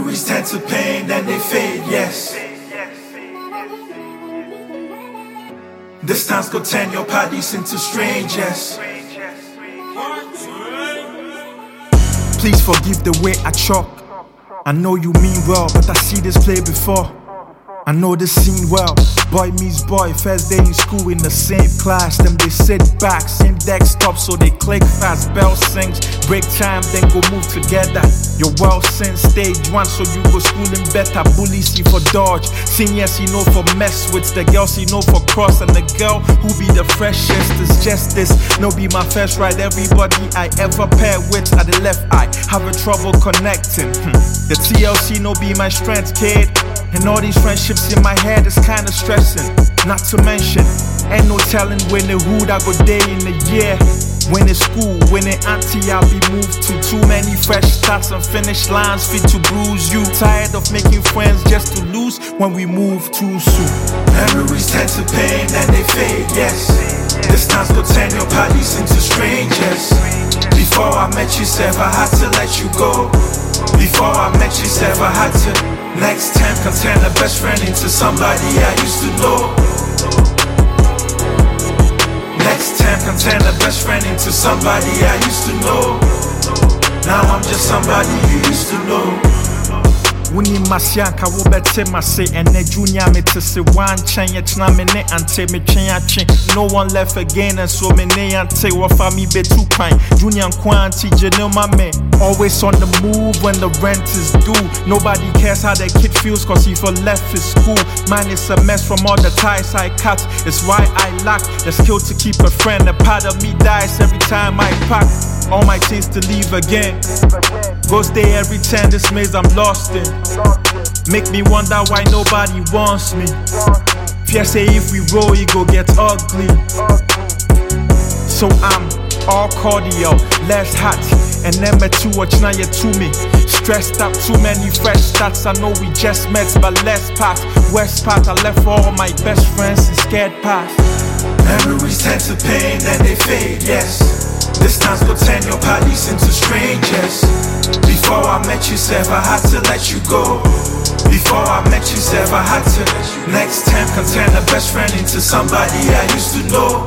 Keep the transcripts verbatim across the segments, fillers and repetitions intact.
Memories tend to pain, then they fade, yes. Distance could turn your parties into strangers. Please forgive the way I talk. I know you mean well, but I see this play before. I know this scene well. Boy meets boy, first day in school in the same class. Them they sit back, same desktop, so they click fast. Bell sings, break time, then go move together. You're well since stage one, so you go schooling better. Bullies see for dodge, seniors you know for mess with. The girls you know for cross, and the girl who be the freshest is just this. No be my first ride, everybody I ever pair with at the left eye having trouble connecting. Hmm. The T L C no be my strength, kid. And all these friendships in my head is kinda stressing. Not to mention, ain't no telling when the hood I go day in the year. When it's school, when it auntie I'll be moved to. Too many fresh starts and finish lines fit to bruise you. Tired of making friends just to lose when we move too soon. Memories tend to pain and they fade, yes. Distance could turn your parties into strangers. Before I met you, Seth, I had to let you go. Before I met you, Seth, I had to. Next time can turn a best friend into somebody I used to know. Next time can turn a best friend into somebody I used to know. Now I'm just somebody you used to know. Wuni masianka wo bete mase ene junior me to se one chain yetna me ne ante me twen ache. No one left again and so me ne ante wo fa me be two pine. Junior kwanti jenel ma me always on the move when the rent is due. Nobody cares how the kid feels cause he for left his school. Mine is a mess from all the ties I cut. It's why I lack the skill to keep a friend. A part of me dies every time I pack all my things to leave again. Go stay every ten, this maze I'm lost in. Make me wonder why nobody wants me. Fear say if we roll it go get ugly. So I'm all cordial, less hot. And then me too watch now you to me. Stressed up, too many fresh stats. I know we just met but less past. West part I left all my best friends in scared path. Memories tend to pain and they fade, yes. Distance could turn your parties into strangers. Before I met you, Seth, I had to let you go. Before I met you, Seth, I had to. Next time can turn a best friend into somebody I used to know.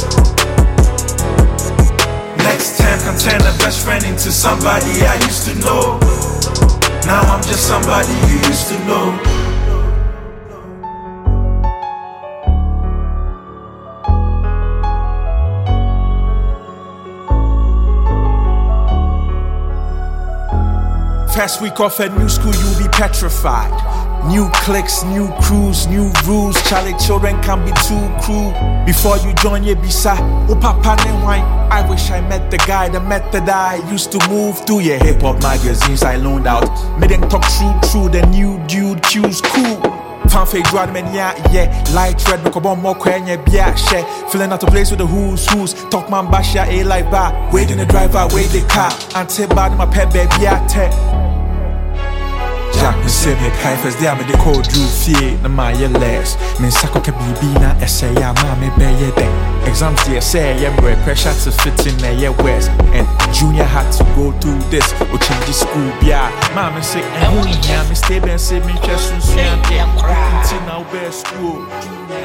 Next time can turn a best friend into somebody I used to know. Now I'm just somebody you used to know. First week off at new school, you'll be petrified. New cliques, new crews, new rules. Charlie children can be too cruel. Before you join your bisa, oh papa and wine. I wish I met the guy, the method I used to move through. Yeah, hip hop magazines I loaned out. Made them talk true, true. The new dude cues cool. Fanfare grad men yeah, yeah. Light red, no come more kwenye biya share. Feeling out of place with the who's who's. Talk man basha a like bar. Waiting the driver, wait the car. Ante bad my pet baby yeah te. Jack me say me kai first day me the code drew fear na my last. Me sako ke bibi na essay ya ma me be ye day. Exams there say yeah boy pressure to fit in there yeah west. And junior had to go through this or change the school yeah. Mama say and who yeah me stay ben say me just soon soon. Until now best school.